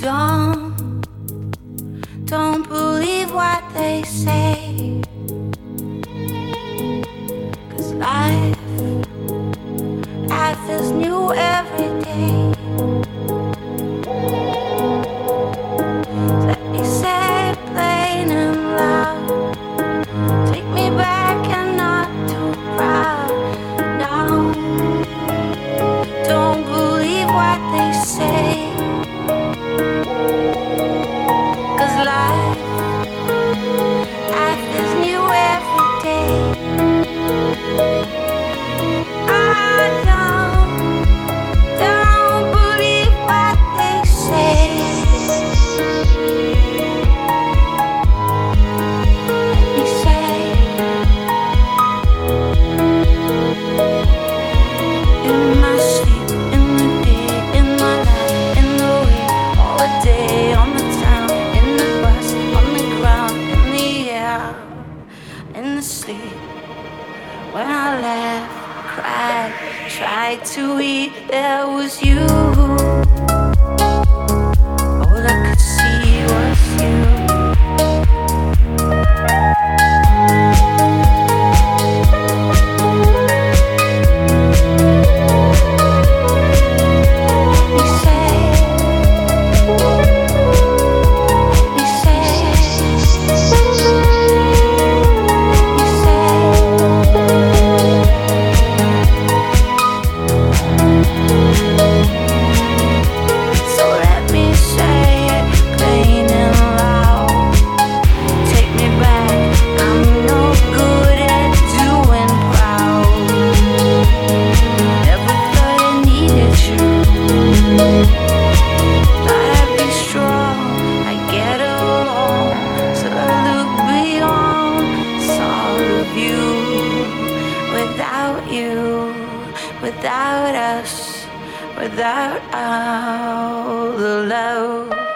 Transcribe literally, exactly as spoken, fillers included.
don't, don't believe what they say, 'cause life, life is new every day. Let me say it plain and loud, take me back and not too proud. Now, don't believe what they say, 'cause life, life is new every day. I don't, don't believe what they say. Let me say, in my sleep, in the day, in my life, in the way, all the day, on the town, in the bus, on the ground, in the air, in the sleep. When I laughed, cried, tried to eat, there was you. All I could see was you. You say, you say, you say. So let me say it plain and loud, take me back, I'm no good at doing proud. Never thought I needed you, thought I'd be strong, I'd get along, till I look beyond, saw the view. Without you, without us, without all the love.